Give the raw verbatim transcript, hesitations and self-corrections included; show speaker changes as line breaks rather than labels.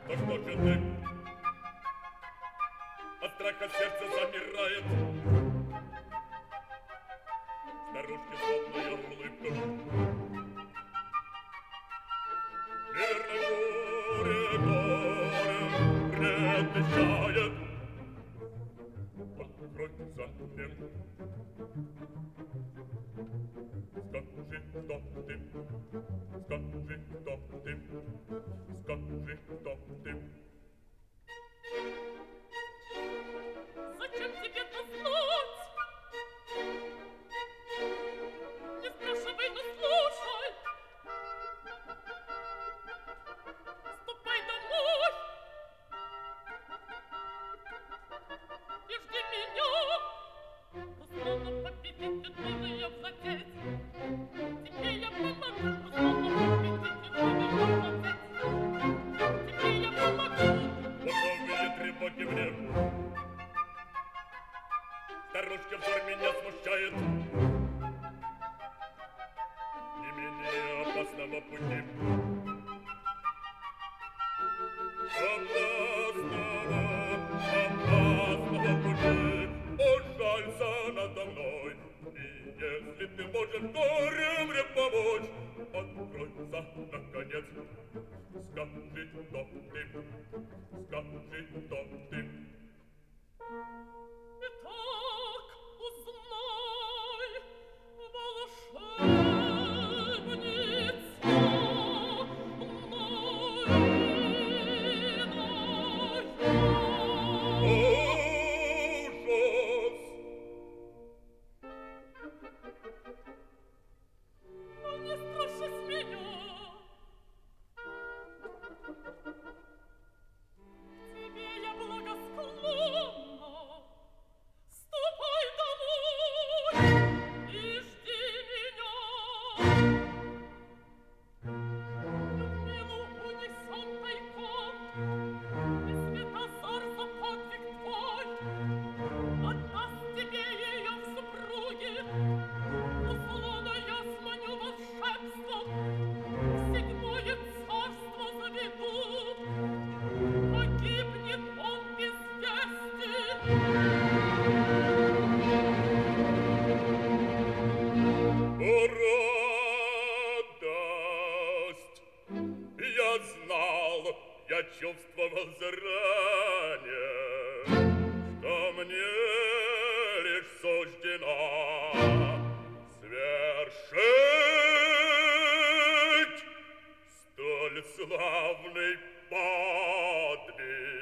то что же ты? От страха сердце замирает. Старушки злобная улыбка. Верно, горе, горе предвещает. Открой за ним. Скажи, кто ты? Скажи, кто ты? Скажи, кто ты?
Зачем тебе это знать? Не спрашивай, но слушай. Ступай домой и жди меня. Руслана победить Эдвина владеть. Тебе я помогу, Руслана победить Эдвина владеть. Тебе я помогу.
Готовые тревоги мне. Старушка взор меня смущает. Не менее опасного пути. Опасного, опасного пути. Ужалься надо мной. И если ты можешь горе мне помочь, откройся наконец. Скажи, кто ты? Скажи, кто ты?
Итак, узнай, волшебница
Ужас!
Но не страшись меня. Тебе я благосклонна. Ступай домой и жди меня. Людмилу унесен тайком, и Светозар за подвиг твой отдаст тебе ее в супруги. Руслана я сманю волшебством, в седьмое царство заведу. Погибнет он без вести.
Радость! Я знал, я чувствовал заранее, что мне лишь суждено свершить столь славный подвиг.